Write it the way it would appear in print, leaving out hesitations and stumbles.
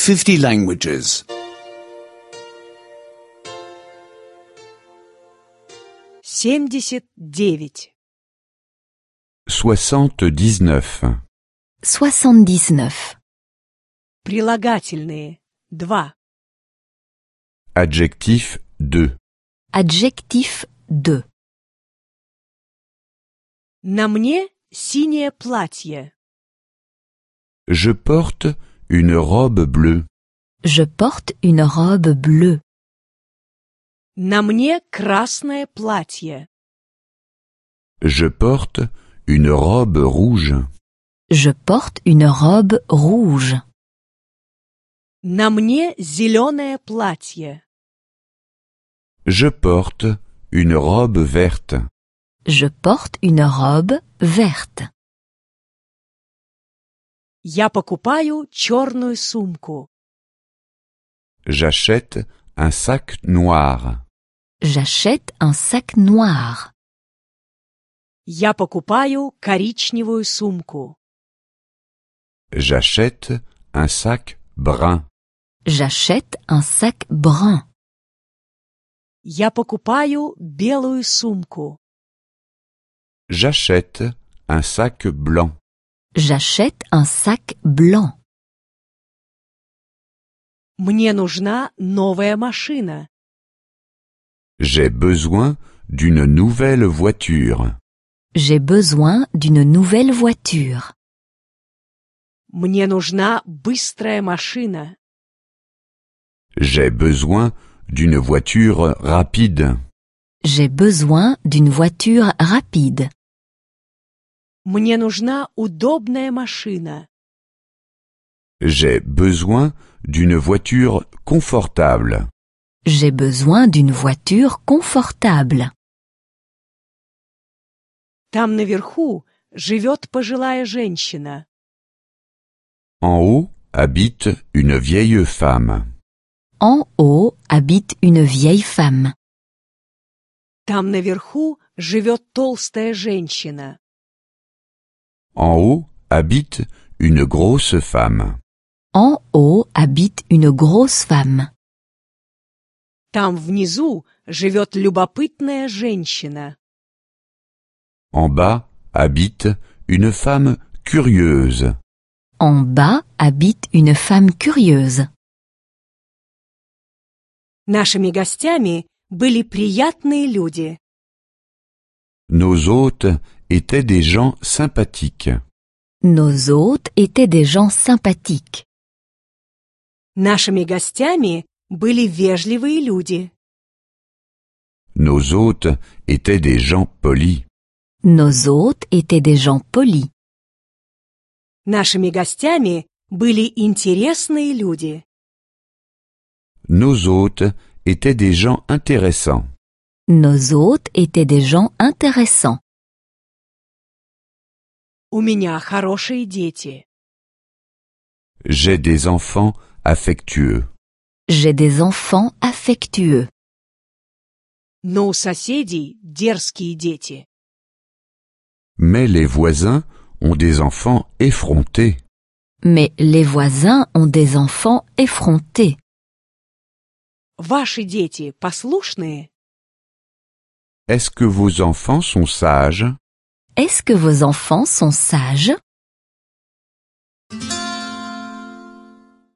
50 languages. 79. 79. 79. Прилагательные. 2. Adjectif 2. Adjectif 2. На мне синее платье. Je porte une robe bleue. Je porte une robe bleue. На мне красное платье. Je porte une robe rouge. Je porte une robe rouge. На мне зеленое платье. Je porte une robe verte. Je porte une robe verte. Я покупаю черную сумку. J'achète un sac noir. J'achète un sac noir. Я покупаю коричневую сумку. J'achète un sac brun. J'achète un sac brun. Я покупаю белую сумку. J'achète un sac blanc. J'achète un sac blanc. Мне нужна новая машина. J'ai besoin d'une nouvelle voiture. J'ai besoin d'une nouvelle voiture. Мне нужна быстрая машина. J'ai besoin d'une voiture rapide. J'ai besoin d'une voiture rapide. Мне нужна удобная машина. J'ai besoin d'une voiture confortable. J'ai besoin d'une voiture confortable. Там наверху живет пожилая женщина. En haut habite une vieille femme. En haut habite une vieille femme. Там наверху живет толстая женщина. En haut habite une grosse femme. En haut habite une grosse femme. Там внизу живет любопытная женщина. En bas habite une femme curieuse. En bas habite une femme curieuse. Нашими гостями были приятные люди. Nos hôtes étaient des gens sympathiques. Nos hôtes étaient des gens sympathiques. Нашими гостями были вежливые люди. Nos hôtes étaient des gens polis. Nos hôtes étaient des gens polis. Нашими гостями были интересные люди. Nos hôtes étaient des gens intéressants. Nos hôtes étaient des gens intéressants. У меня хорошие дети. J'ai des enfants affectueux. J'ai des enfants affectueux. Но у соседей дерзкие дети. Mais les voisins ont des enfants effrontés. Mais les voisins ont des enfants effrontés. Ваши дети послушные? Est-ce que vos enfants sont sages? Est-ce que vos enfants sont sages?